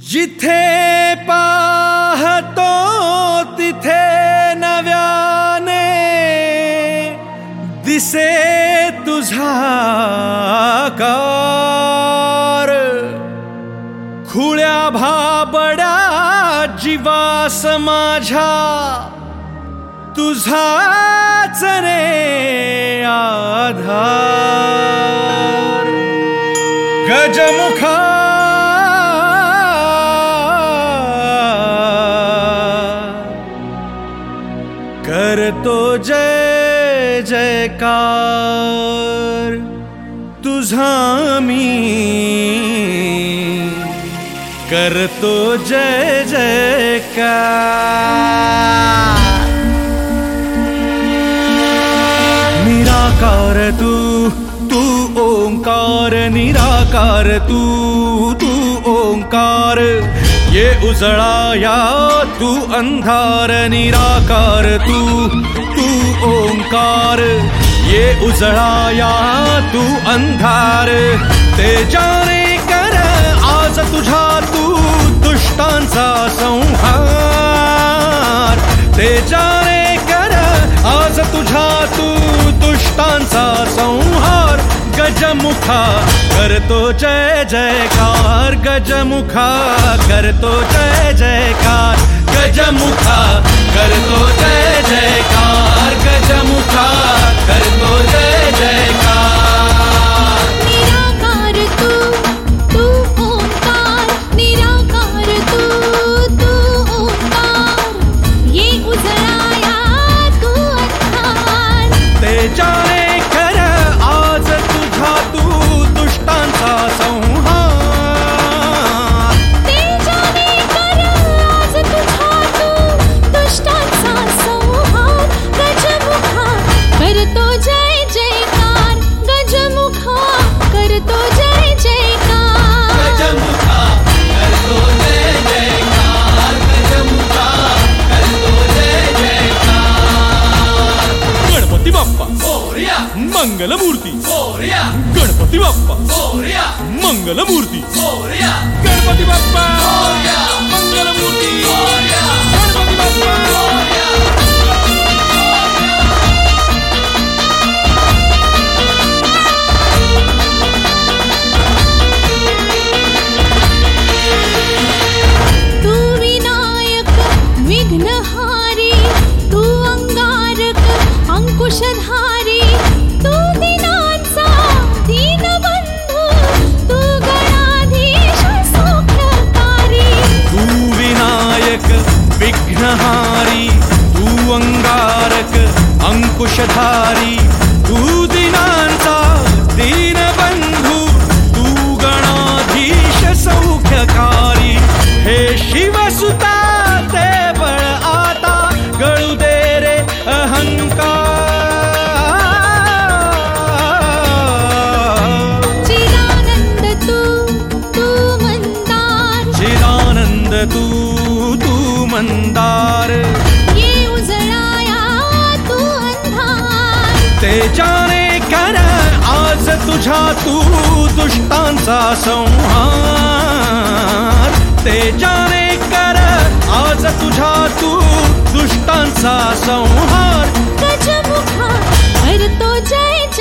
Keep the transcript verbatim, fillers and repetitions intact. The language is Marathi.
जिथे पाहतो तिथे नव्याने दिसे तुझा आकार। खुळ्या भाबड्या जीवास माझ्या तुझाच रे आधार। गजमुखा करतो जय जयकार तुझा मी, करतो जय जयकार। निराकार तू तू ओंकार, निराकार तू तू ओंकार। ये उजळाया तू अंधार, निराकार तू तू ओंकार। ये उजळाया तू अंधार। तेजाने कर आज तुझा तू दुष्टांचा संहार। तेजाने कर आज तुझा तू दुष्टांचा संहार। गजमुखा करतो जय जयकार, गजमुखा करतो जय जयकार। गजमुखा करतो जय जयकार, गजमुखा करतो जय जयकार। निराकार तू तू ओंकार, निराकार तू तू ओंकार। ये उजळाया तू अंधार। तेजाने कर आज तुझा तू दुष्टांचा संहार। तेजाने कर आज तुझा तू दुष्टांचा संहार। गजमुखा करतो जय जयकार, गजमुखा करतो जय जयकार। गजमुखा करतो जय जयकार, गजमुखा करतो जय जयकार। गणपती बाप्पा मोरया, मंगलमूर्ती मोरया। गणपती बाप्पा मोरया, मंगलमूर्ती मोरया। गणपती बाप्पा मोरया, मंगलमूर्ती मोरया। गणपती बाप्पा मोरया। तू विनायक विघ्नहारी, तू अंगारक अंकुशधारी। तू दीनांचा दीनबंधू, तू गणाधीश सौख्यकारी। तू विनायक विघ्नहारी, तू अंगारक अंकुशधारी। तू दीनांचा दीनबंधू, तू गणाधीश सौख्यकारी। हे शिवसुता ते बळ आता गळू दे रे अहंकार। चिदानंद तू तू मंदार, चिदानंद तू तू मंदार। ये उजळाया तू अंधार। तेजाने कर आज तुझा तू दुष्टांचा संहार। तेजाने कर आज तुझा तू दुष्टांचा संहार। गजमुखा करतो जय